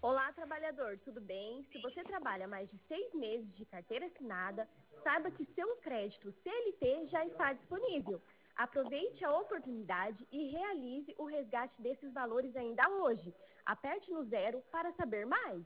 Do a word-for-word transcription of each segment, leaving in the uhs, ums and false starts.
Olá, trabalhador, tudo bem? Se você trabalha mais de seis meses de carteira assinada, saiba que seu crédito C L T já está disponível. Aproveite a oportunidade e realize o resgate desses valores ainda hoje. Aperte no zero para saber mais.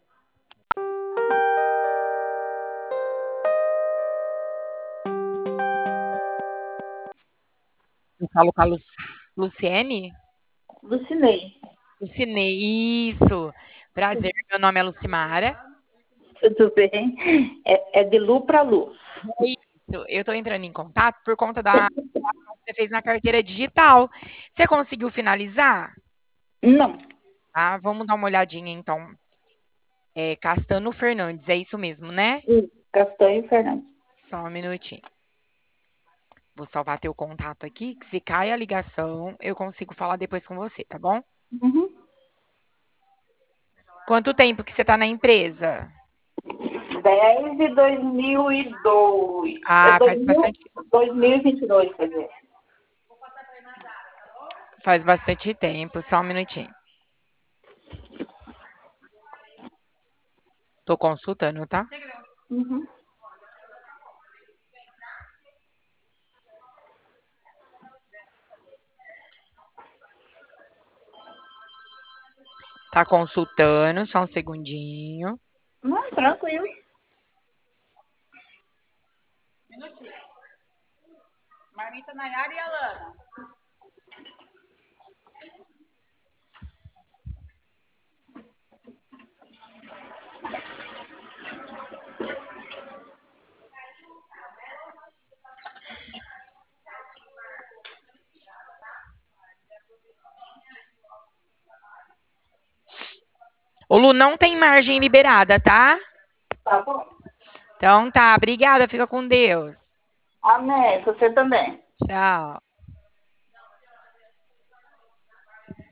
Eu falo com a Lu... Luciene? Lucinei. Lucinei, isso. Prazer, meu nome é Lucimara. Tudo bem? É, é de Lu para Lu. É isso. Eu estou entrando em contato por conta da ação que você fez na carteira digital. Você conseguiu finalizar? Não. Ah, vamos dar uma olhadinha então. É Castano Fernandes, é isso mesmo, né? Castanho Fernandes. Só um minutinho. Vou salvar teu contato aqui, que se cai a ligação, eu consigo falar depois com você, tá bom? Uhum. Quanto tempo que você está na empresa? dez de dois mil e dois. É Ah, faz dois mil, bastante, dois mil e vinte e dois, quer dizer. faz bastante tempo, só um minutinho. Tô consultando, tá? Uhum. Tá consultando, só um segundinho. Não, tranquilo. Marmita Nayara e Alana. Ô, Lu, não tem margem liberada, tá? Tá bom. Então tá, obrigada, fica com Deus. Amém. Você também. Tchau.